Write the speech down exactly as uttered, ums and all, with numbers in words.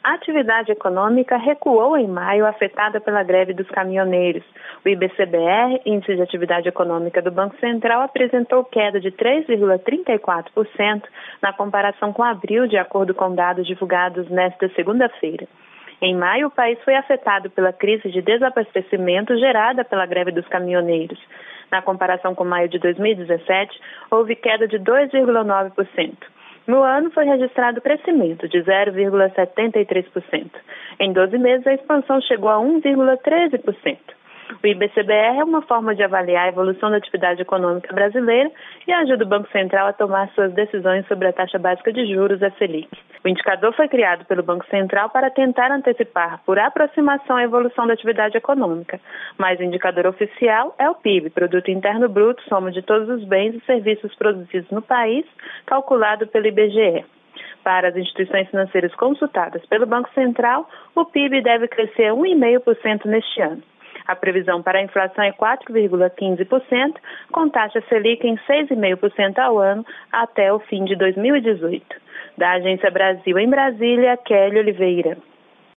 A atividade econômica recuou em maio, afetada pela greve dos caminhoneiros. O I B C B R, Índice de Atividade Econômica do Banco Central, apresentou queda de três vírgula trinta e quatro por cento na comparação com abril, de acordo com dados divulgados nesta segunda-feira. Em maio, o país foi afetado pela crise de desabastecimento gerada pela greve dos caminhoneiros. Na comparação com maio de dois mil e dezessete, houve queda de dois vírgula nove por cento. No ano, foi registrado crescimento de zero vírgula setenta e três por cento. Em doze meses, a expansão chegou a um vírgula treze por cento. O I B C B R é uma forma de avaliar a evolução da atividade econômica brasileira e ajuda o Banco Central a tomar suas decisões sobre a taxa básica de juros, a Selic. O indicador foi criado pelo Banco Central para tentar antecipar, por aproximação, a evolução da atividade econômica. Mas o indicador oficial é o P I B, Produto Interno Bruto, soma de todos os bens e serviços produzidos no país, calculado pelo I B G E. Para as instituições financeiras consultadas pelo Banco Central, o P I B deve crescer um vírgula cinco por cento neste ano. A previsão para a inflação é quatro vírgula quinze por cento, com taxa Selic em seis vírgula cinco por cento ao ano até o fim de dois mil e dezoito. Da Agência Brasil em Brasília, Kelly Oliveira.